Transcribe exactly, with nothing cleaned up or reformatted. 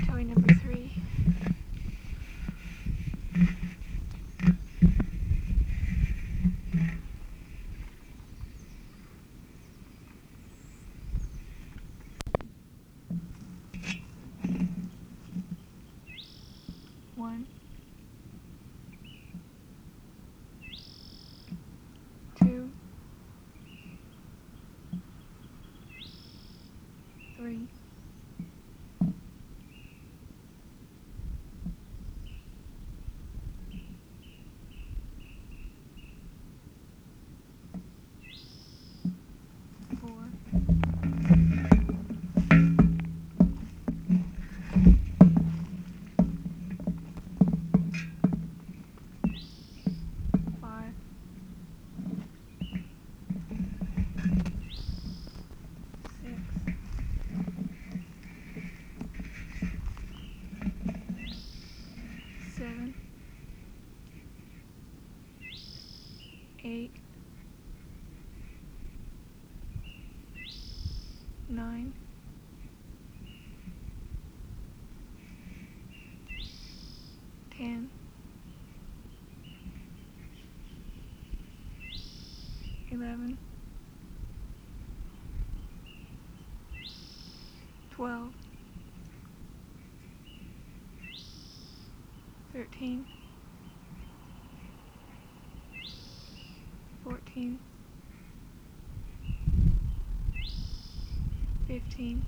toy number three. One, two, three, four, five, six, seven, eight, nine, ten, eleven, twelve, thirteen, fourteen, fifteen,